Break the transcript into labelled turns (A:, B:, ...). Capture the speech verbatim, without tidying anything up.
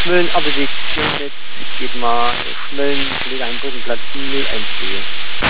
A: Schmölln, aber die Chemnitz geht mal Schmölln, Kollege am Brückenplatz null eins B.